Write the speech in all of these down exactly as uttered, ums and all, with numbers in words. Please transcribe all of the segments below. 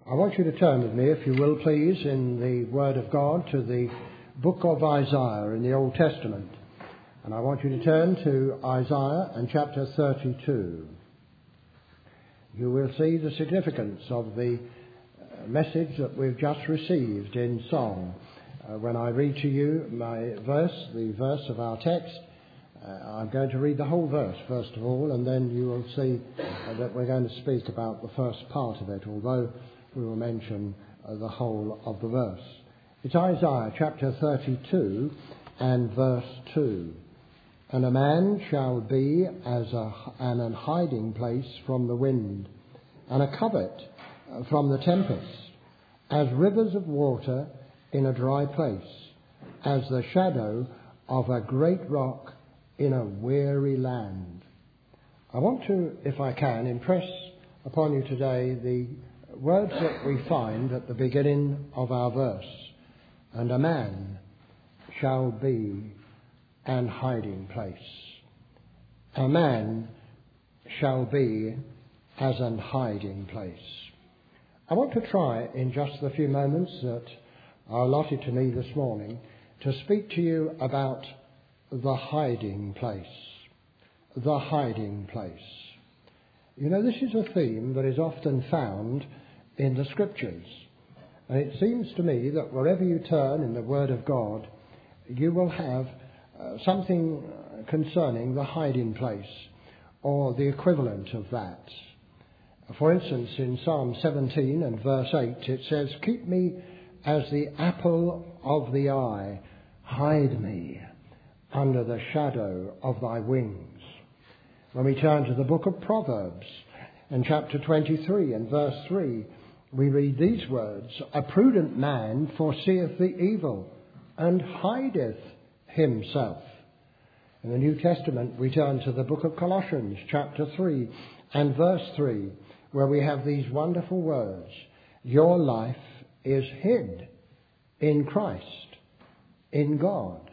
I want you to turn with me, if you will please, in the Word of God to the book of Isaiah in the Old Testament. And I want you to turn to Isaiah and chapter thirty-two. You will see the significance of the message that we've just received in song. Uh, when I read to you my verse, the verse of our text, uh, I'm going to read the whole verse first of all, and then you will see uh, that we're going to speak about the first part of it, although we will mention uh, the whole of the verse. It's Isaiah chapter thirty-two and verse two. And a man shall be as a, an hiding place from the wind, and a covert from the tempest, as rivers of water in a dry place, as the shadow of a great rock in a weary land. I want to, if I can, impress upon you today the words that we find at the beginning of our verse. And a man shall be an hiding place. A man shall be as an hiding place. I want to try in just the few moments that are allotted to me this morning to speak to you about the hiding place. The hiding place. You know, this is a theme that is often found in the Scriptures. And it seems to me that wherever you turn in the Word of God, you will have uh, something concerning the hiding place, or the equivalent of that. For instance, in Psalm seventeen and verse eight, it says, "Keep me as the apple of the eye, hide me under the shadow of thy wings." When we turn to the book of Proverbs, in chapter twenty-three and verse three, we read these words, "A prudent man foreseeth the evil, and hideth himself." In the New Testament, we turn to the book of Colossians, chapter three and verse three, where we have these wonderful words, "Your life is hid in Christ, in God."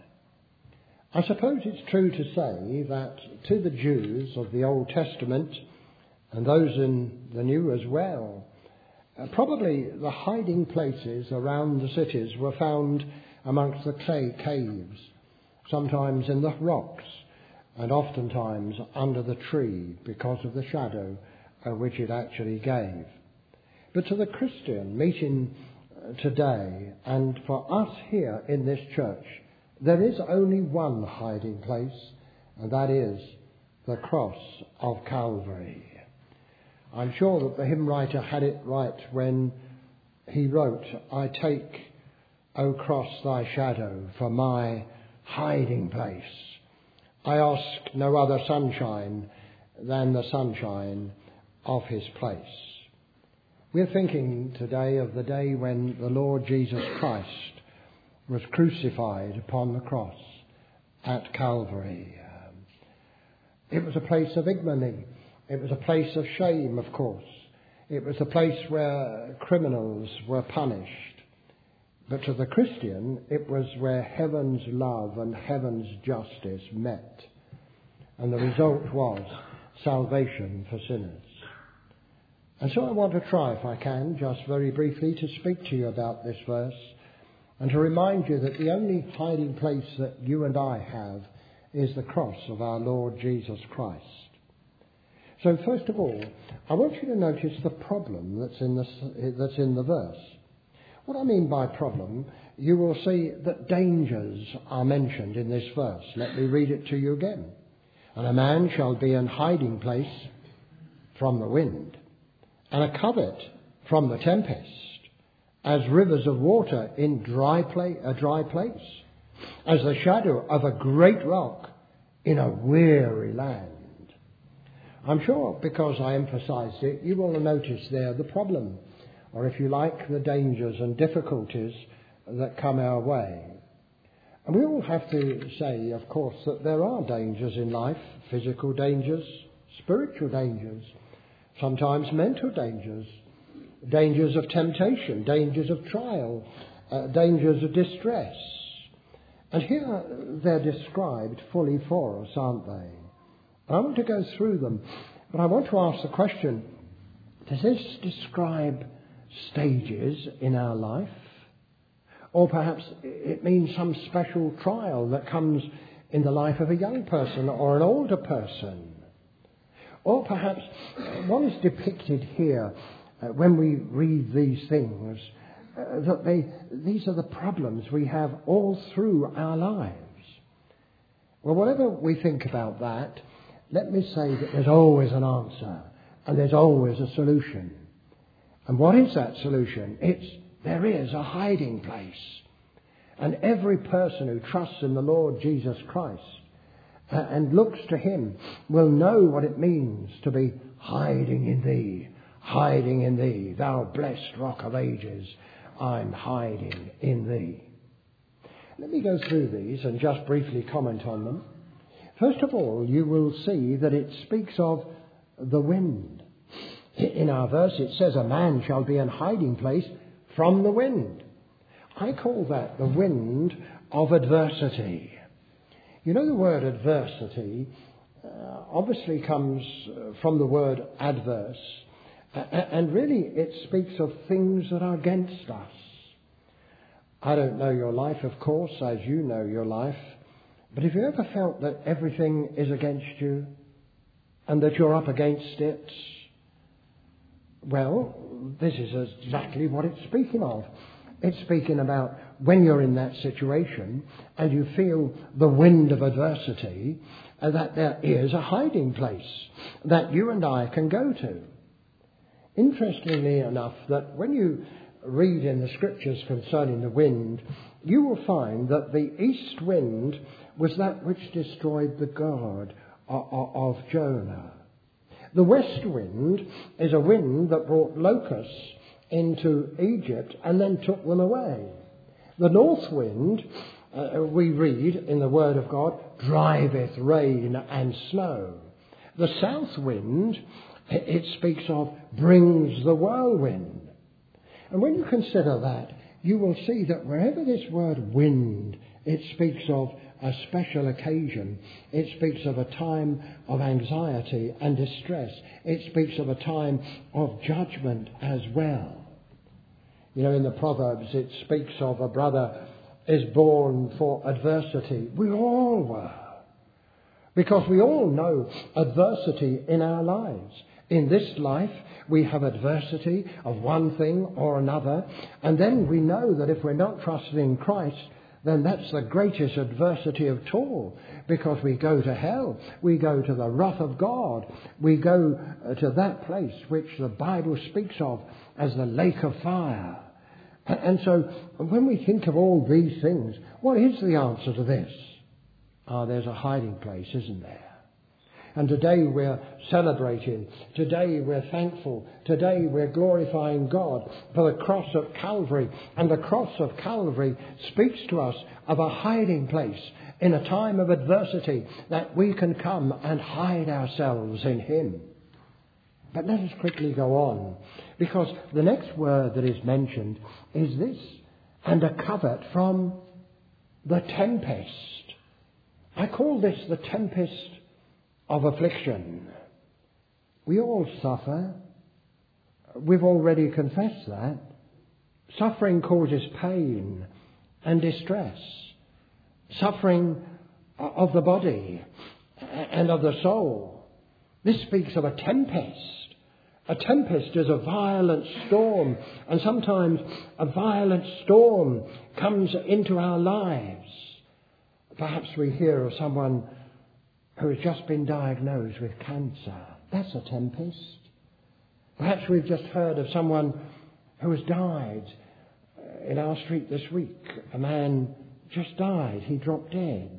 I suppose it's true to say that to the Jews of the Old Testament, and those in the New as well, Uh, probably the hiding places around the cities were found amongst the clay caves, sometimes in the rocks, and oftentimes under the tree because of the shadow uh, which it actually gave. But to the Christian meeting uh, today, and for us here in this church, there is only one hiding place, and that is the cross of Calvary. I'm sure that the hymn writer had it right when he wrote, "I take, O cross, thy shadow for my hiding place. I ask no other sunshine than the sunshine of his place." We're thinking today of the day when the Lord Jesus Christ was crucified upon the cross at Calvary. It was a place of ignominy. It was a place of shame, of course. It was a place where criminals were punished. But to the Christian, it was where heaven's love and heaven's justice met. And the result was salvation for sinners. And so I want to try, if I can, just very briefly to speak to you about this verse and to remind you that the only hiding place that you and I have is the cross of our Lord Jesus Christ. So first of all, I want you to notice the problem that's in the, that's in the verse. What I mean by problem, you will see that dangers are mentioned in this verse. Let me read it to you again. "And a man shall be an hiding place from the wind, and a covert from the tempest, as rivers of water in dry pla- a dry place, as the shadow of a great rock in a weary land." I'm sure because I emphasised it, you will notice there the problem, or if you like, the dangers and difficulties that come our way. And we all have to say, of course, that there are dangers in life, physical dangers, spiritual dangers, sometimes mental dangers, dangers of temptation, dangers of trial, uh, dangers of distress. And here they're described fully for us, aren't they? I want to go through them, but I want to ask the question, does this describe stages in our life. Or perhaps it means some special trial that comes in the life of a young person or an older person. Or perhaps what is depicted here uh, when we read these things, uh, that they, these are the problems we have all through our lives. Well, whatever we think about that, let me say that there's always an answer and there's always a solution. And what is that solution? It's there is a hiding place. And every person who trusts in the Lord Jesus Christ uh, and looks to him will know what it means to be hiding in thee, hiding in thee, thou blessed rock of ages, I'm hiding in thee. Let me go through these and just briefly comment on them. First of all, you will see that it speaks of the wind. In our verse it says, a man shall be in hiding place from the wind. I call that the wind of adversity. You know, the word adversity uh, obviously comes from the word adverse, uh, and really it speaks of things that are against us. I don't know your life, of course, as you know your life, but have you ever felt that everything is against you and that you're up against it? Well, this is exactly what it's speaking of. It's speaking about when you're in that situation and you feel the wind of adversity, uh, that there is a hiding place that you and I can go to. Interestingly enough, that when you read in the scriptures concerning the wind, you will find that the east wind was that which destroyed the God of Jonah. The west wind is a wind that brought locusts into Egypt and then took them away. The north wind, uh, we read in the Word of God, driveth rain and snow. The south wind, it speaks of, brings the whirlwind. And when you consider that, you will see that wherever this word wind, it speaks of a special occasion. It speaks of a time of anxiety and distress. It speaks of a time of judgment as well. You know, in the Proverbs, it speaks of a brother is born for adversity. We all were. Because we all know adversity in our lives. In this life, we have adversity of one thing or another. And then we know that if we're not trusting in Christ, then that's the greatest adversity of all, because we go to hell, we go to the wrath of God, we go to that place which the Bible speaks of as the lake of fire. And so when we think of all these things, what is the answer to this? Ah, there's a hiding place, isn't there? And today we're celebrating. Today we're thankful. Today we're glorifying God for the cross of Calvary. And the cross of Calvary speaks to us of a hiding place in a time of adversity, that we can come and hide ourselves in Him. But let us quickly go on, because the next word that is mentioned is this: and a covert from the tempest. I call this the tempest of affliction. We all suffer. We've already confessed that. Suffering causes pain and distress. Suffering of the body and of the soul. This speaks of a tempest. A tempest is a violent storm, and sometimes a violent storm comes into our lives. Perhaps we hear of someone who has just been diagnosed with cancer. That's a tempest. Perhaps we've just heard of someone who has died in our street this week. A man just died. He dropped dead.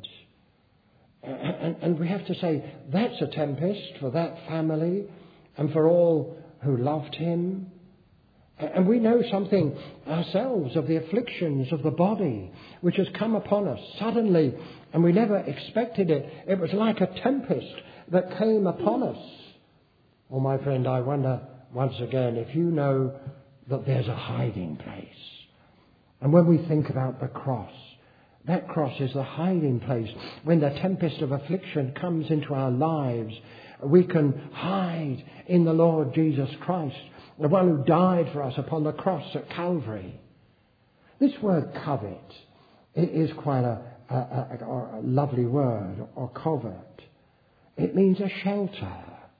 And, and we have to say, that's a tempest for that family and for all who loved him. And we know something ourselves of the afflictions of the body which has come upon us suddenly, and we never expected it. It was like a tempest that came upon us. Oh, my friend, I wonder once again if you know that there's a hiding place. And when we think about the cross, that cross is the hiding place. When the tempest of affliction comes into our lives, we can hide in the Lord Jesus Christ. the one who died for us upon the cross at Calvary. This word covet, it is quite a, a, a, a lovely word, or covert. It means a shelter.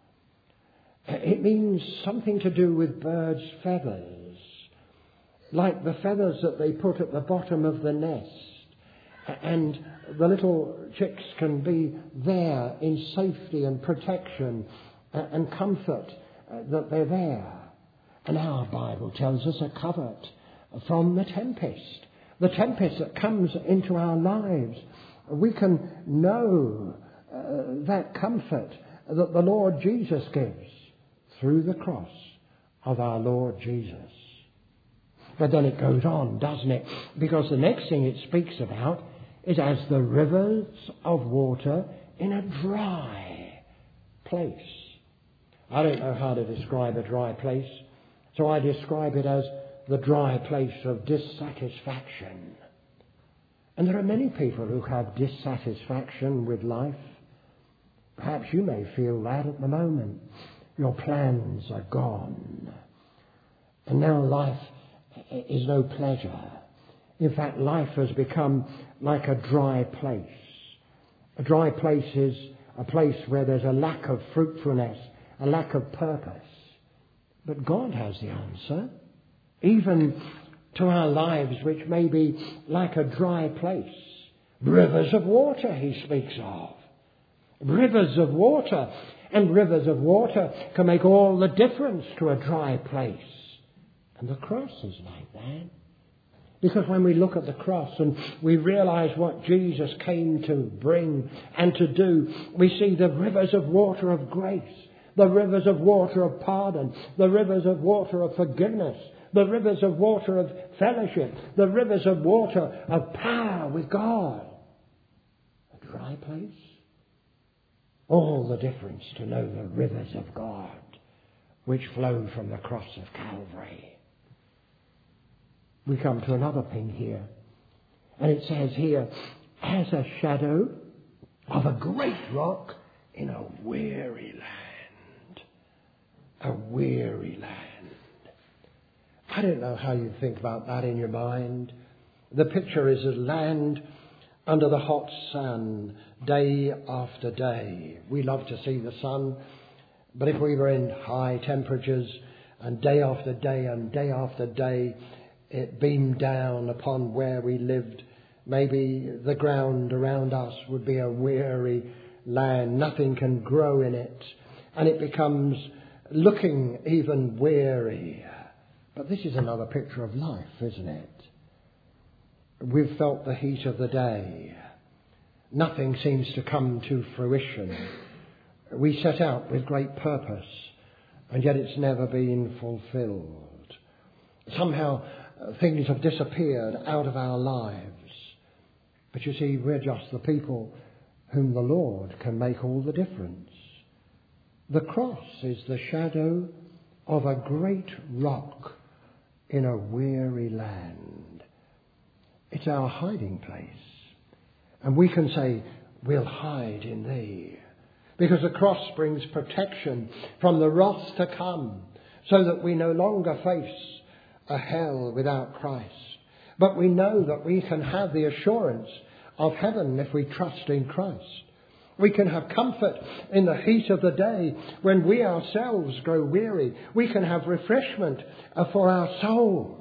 It means something to do with birds' feathers, like the feathers that they put at the bottom of the nest. And the little chicks can be there in safety and protection and comfort that they're there. And our Bible tells us a covert from the tempest, the tempest that comes into our lives. We can know uh, that comfort that the Lord Jesus gives through the cross of our Lord Jesus. But then it goes on, doesn't it? Because the next thing it speaks about is as the rivers of water in a dry place. I don't know how to describe a dry place, so I describe it as the dry place of dissatisfaction. And there are many people who have dissatisfaction with life. Perhaps you may feel that at the moment. Your plans are gone. And now life is no pleasure. In fact, life has become like a dry place. A dry place is a place where there's a lack of fruitfulness, a lack of purpose. But God has the answer, even to our lives, which may be like a dry place. Rivers of water, he speaks of. Rivers of water. And rivers of water can make all the difference to a dry place. And the cross is like that. Because when we look at the cross and we realize what Jesus came to bring and to do, we see the rivers of water of grace, the rivers of water of pardon, the rivers of water of forgiveness, the rivers of water of fellowship, the rivers of water of power with God. A dry place? All the difference to know the rivers of God which flow from the cross of Calvary. We come to another thing here. And it says here, as a shadow of a great rock in a weary land. A weary land. I don't know how you think about that in your mind. The picture is a land under the hot sun, day after day. We love to see the sun, but if we were in high temperatures and day after day and day after day, it beamed down upon where we lived, maybe the ground around us would be a weary land. Nothing can grow in it, and it becomes looking even weary. But this is another picture of life, isn't it? We've felt the heat of the day. Nothing seems to come to fruition. We set out with great purpose, and yet it's never been fulfilled. Somehow uh, things have disappeared out of our lives. But you see, we're just the people whom the Lord can make all the difference. The cross is the shadow of a great rock in a weary land. It's our hiding place. And we can say, we'll hide in thee. Because the cross brings protection from the wrath to come, so that we no longer face a hell without Christ. But we know that we can have the assurance of heaven if we trust in Christ. We can have comfort in the heat of the day when we ourselves grow weary. We can have refreshment for our souls.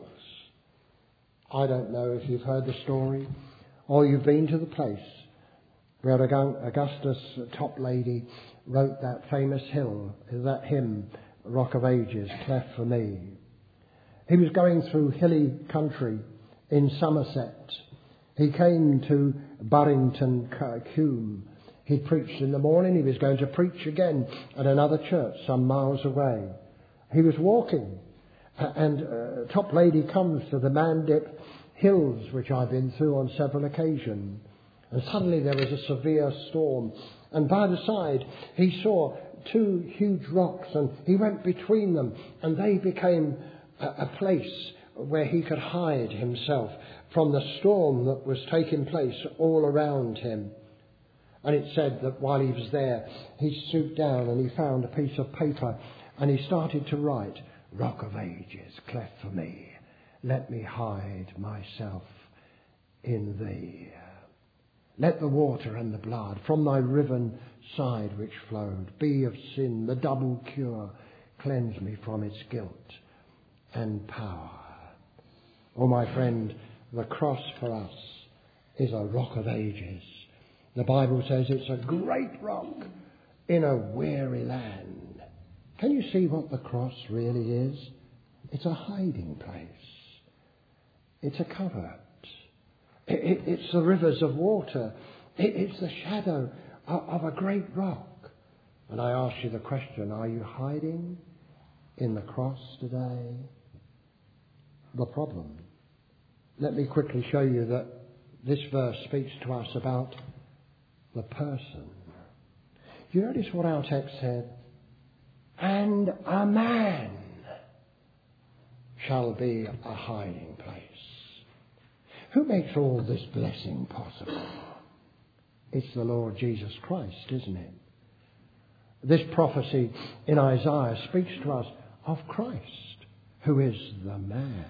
I don't know if you've heard the story or you've been to the place where Augustus Toplady wrote that famous hill, that hymn, Rock of Ages, Cleft for Me. He was going through hilly country in Somerset. He came to Burrington Combe. He preached in the morning. He was going to preach again at another church some miles away. He was walking, and uh, Toplady comes to the Mandip Hills, which I've been through on several occasions. And suddenly there was a severe storm. And by the side, he saw two huge rocks, and he went between them, and they became a, a place where he could hide himself from the storm that was taking place all around him. And it said that while he was there, he stooped down and he found a piece of paper and he started to write, Rock of ages, cleft for me, let me hide myself in thee. Let the water and the blood from thy riven side which flowed be of sin the double cure, cleanse me from its guilt and power. Oh, my friend, the cross for us is a rock of ages. The Bible says it's a great rock in a weary land. Can you see what the cross really is? It's a hiding place. It's a covert. It, it, it's the rivers of water. It, it's the shadow of, of a great rock. And I ask you the question, are you hiding in the cross today? The problem. Let me quickly show you that this verse speaks to us about the person. You notice what our text said? And a man shall be a hiding place. Who makes all this blessing possible? It's the Lord Jesus Christ, isn't it? This prophecy in Isaiah speaks to us of Christ, who is the man.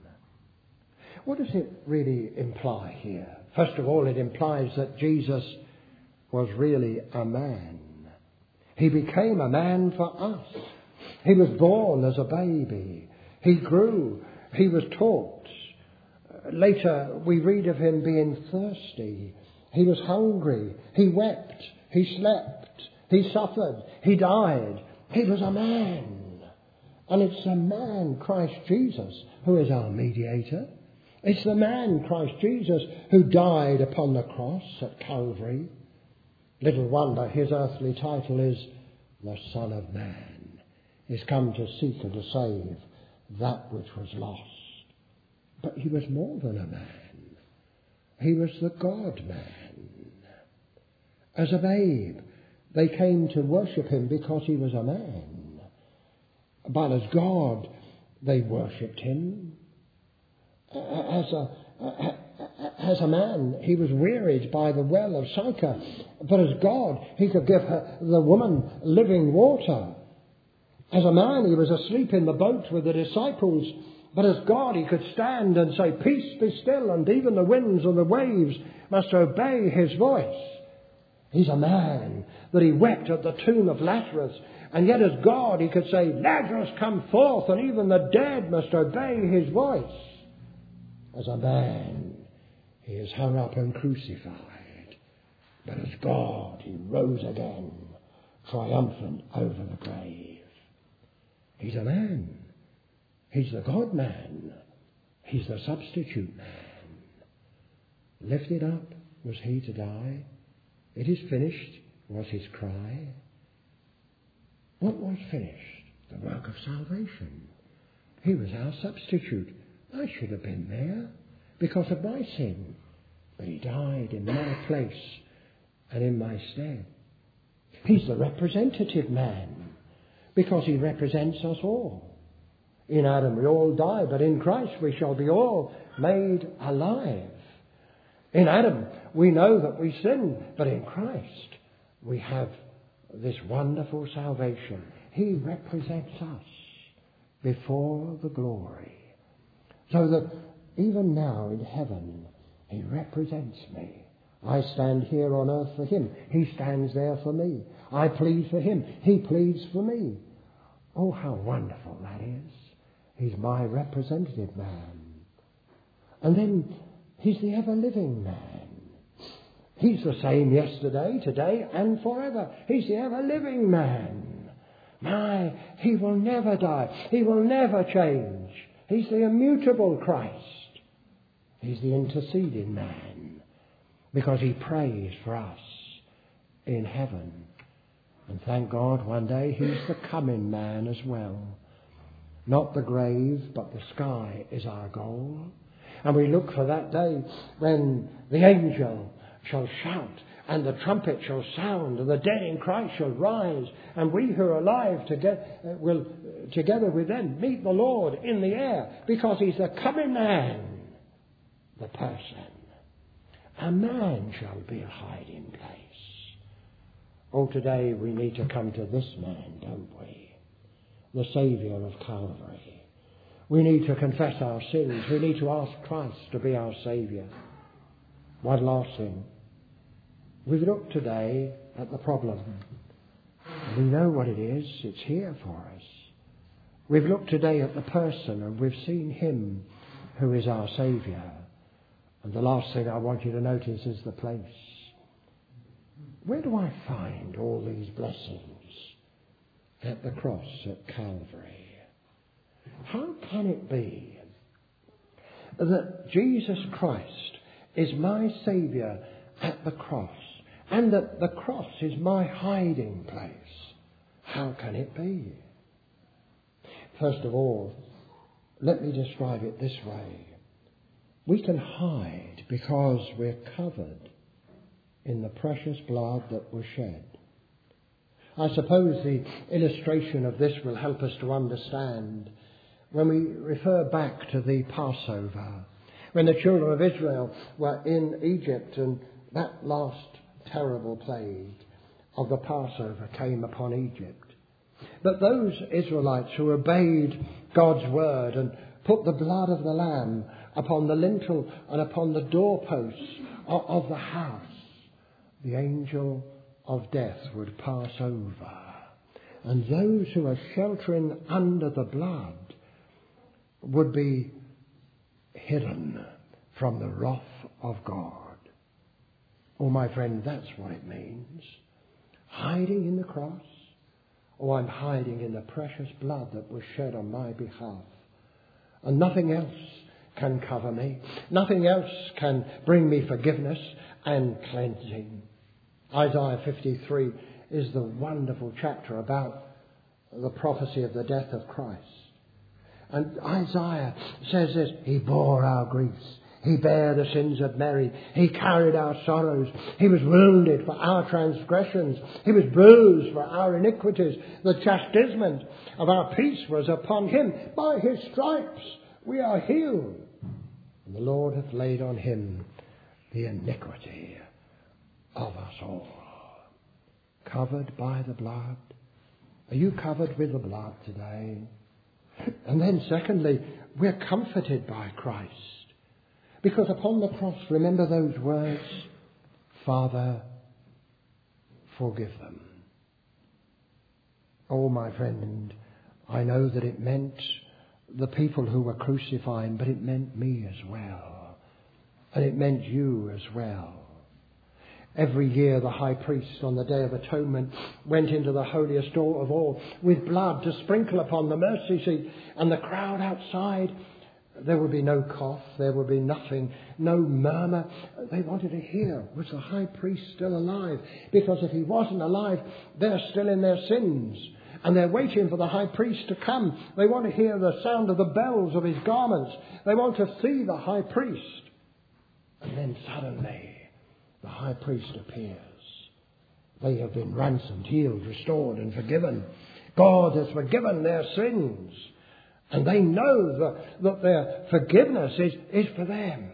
What does it really imply here? First of all, it implies that Jesus was really a man. He became a man for us. He was born as a baby. He grew. He was taught. Later, we read of him being thirsty. He was hungry. He wept. He slept. He suffered. He died. He was a man. And it's the man, Christ Jesus, who is our mediator. It's the man, Christ Jesus, who died upon the cross at Calvary. Little wonder his earthly title is the Son of Man. He's come to seek and to save that which was lost. But he was more than a man. He was the God-man. As a babe, they came to worship him because he was a man. But as God, they worshipped him. As a, as a man, he was wearied by the well of Sychar. But as God, he could give her, the woman living water. As a man, he was asleep in the boat with the disciples. But as God, he could stand and say, "Peace, be still," and even the winds and the waves must obey his voice. He's a man that he wept at the tomb of Lazarus. And yet as God, he could say, "Lazarus, come forth," and even the dead must obey his voice. As a man, he is hung up and crucified. But as God, he rose again, triumphant over the grave. He's a man. He's the God-man. He's the substitute man. Lifted up was he to die. It is finished was his cry. What was finished? The work of salvation. He was our substitute. I should have been there because of my sin. But he died in my place and in my stead. He's the representative man because he represents us all. In Adam we all die, but in Christ we shall be all made alive. In Adam we know that we sin, but in Christ we have this wonderful salvation. He represents us before the glory. So that even now in heaven, he represents me. I stand here on earth for him. He stands there for me. I plead for him. He pleads for me. Oh, how wonderful that is. He's my representative man. And then he's the ever-living man. He's the same yesterday, today, and forever. He's the ever-living man. My, he will never die. He will never change. He's the immutable Christ. He's the interceding man because he prays for us in heaven. And thank God one day he's the coming man as well. Not the grave, but the sky is our goal. And we look for that day when the angel shall shout and the trumpet shall sound and the dead in Christ shall rise, and we who are alive together will together with them meet the Lord in the air, because he's the coming man, the person. A man shall be a hiding place. Oh, today we need to come to this man, don't we? the Saviour of Calvary. We need to confess our sins. We need to ask Christ to be our Saviour. One last thing. We've looked today at the problem. We know what it is. It's here for us. We've looked today at the person and we've seen him who is our Saviour. And the last thing I want you to notice is the place. Where do I find all these blessings? At the cross at Calvary. How can it be that Jesus Christ is my Saviour at the cross and that the cross is my hiding place? How can it be? First of all, let me describe it this way. We can hide because we're covered in the precious blood that was shed. I suppose the illustration of this will help us to understand when we refer back to the Passover, when the children of Israel were in Egypt and that last terrible plague of the Passover came upon Egypt. But those Israelites who obeyed God's word and put the blood of the lamb upon the lintel and upon the doorposts of the house, the angel of death would pass over. And those who are sheltering under the blood would be hidden from the wrath of God. Oh, my friend, that's what it means. Hiding in the cross. Oh, I'm hiding in the precious blood that was shed on my behalf. And nothing else can cover me. Nothing else can bring me forgiveness and cleansing. Isaiah fifty-three is the wonderful chapter about the prophecy of the death of Christ. And Isaiah says this, He bore our griefs. He bare the sins of Mary. He carried our sorrows. He was wounded for our transgressions. He was bruised for our iniquities. The chastisement of our peace was upon him. By his stripes we are healed. And the Lord hath laid on him the iniquity of us all. Covered by the blood. Are you covered with the blood today? And then secondly, we're comforted by Christ. Because upon the cross, remember those words, Father, forgive them. Oh, my friend, I know that it meant the people who were crucifying, but it meant me as well. And it meant you as well. Every year the high priest on the Day of Atonement went into the holiest of all with blood to sprinkle upon the mercy seat. And the crowd outside, there would be no cough, there would be nothing, no murmur. They wanted to hear, was the high priest still alive? Because if he wasn't alive, they're still in their sins. And they're waiting for the high priest to come. They want to hear the sound of the bells of his garments. They want to see the high priest. And then suddenly the high priest appears. They have been ransomed, healed, restored and forgiven. God has forgiven their sins. And they know that, that their forgiveness is, is for them.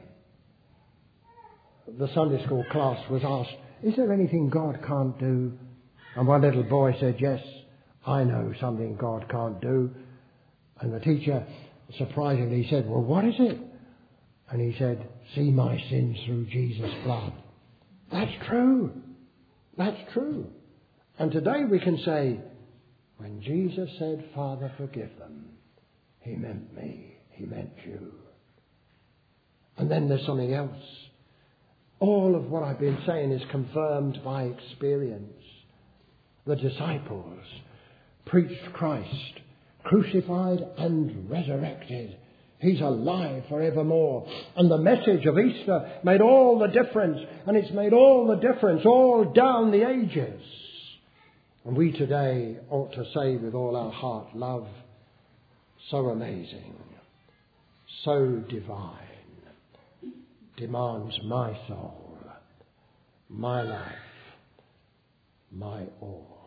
The Sunday school class was asked, is there anything God can't do? And one little boy said, yes, I know something God can't do. And the teacher surprisingly said, well, what is it? And he said, see my sins through Jesus' blood. That's true. That's true. And today we can say, when Jesus said, Father, forgive them, he meant me. He meant you. And then there's something else. All of what I've been saying is confirmed by experience. The disciples preached Christ, crucified and resurrected. He's alive forevermore. And the message of Easter made all the difference. And it's made all the difference all down the ages. And we today ought to say with all our heart, love, so amazing, so divine, demands my soul, my life, my all.